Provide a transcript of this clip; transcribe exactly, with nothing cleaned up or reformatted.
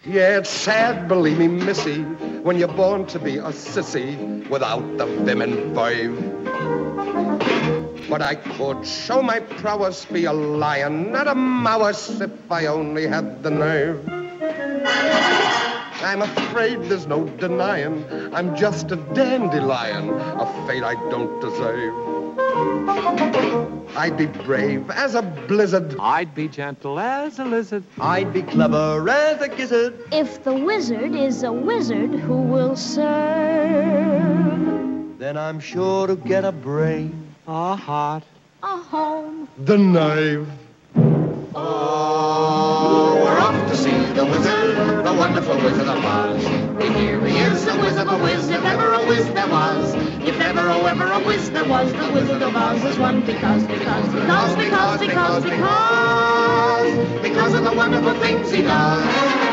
Yeah, it's sad, believe me, missy, when you're born to be a sissy without the vim and verve. But I could show my prowess, be a lion, not a mouse, if I only had the nerve. I'm afraid there's no denying I'm just a dandelion, a fate I don't deserve. I'd be brave as a blizzard. I'd be gentle as a lizard. I'd be clever as a gizzard. If the wizard is a wizard who will serve, then I'm sure to get a brain, a heart, a home, the knave. Oh, we're off to see the wizard, the wonderful Wizard of Oz. And here he is, the Wizard of a Wiz, if ever a whiz there was. If ever, oh, ever a whiz there was, the Wizard of Oz is one because, because, because, because, because, because, because of the wonderful things he does.